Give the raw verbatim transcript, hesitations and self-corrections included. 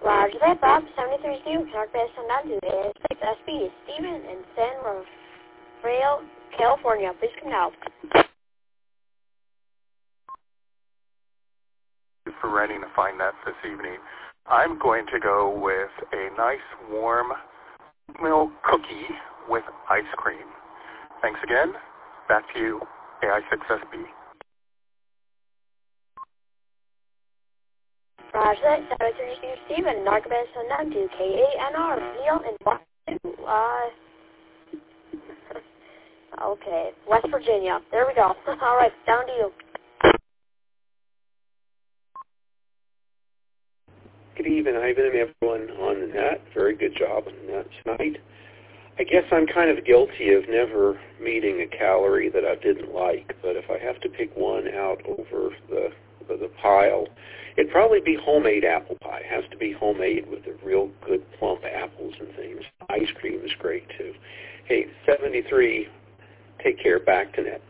Roger that, Bob. seventy-three Steve, Northwest Sundown to A six S B. Steven in San Rafael, California. Please come now. For writing to find that this evening. I'm going to go with a nice warm milk cookie with ice cream. Thanks again. Back to you, A I six S B. Roger that, seventy-three Steve, Steven, Northwest Sundown to K A N R, Neil in Washington, uh, okay, West Virginia. There we go. All right, down to you. Good evening, Ivan, and everyone on the net. Very good job on the net tonight. I guess I'm kind of guilty of never meeting a calorie that I didn't like, but if I have to pick one out over the the, the pile, it'd probably be homemade apple pie. It has to be homemade with the real good plump apples and things. Ice cream is great, too. Hey, seventy-three, take care. Back to net.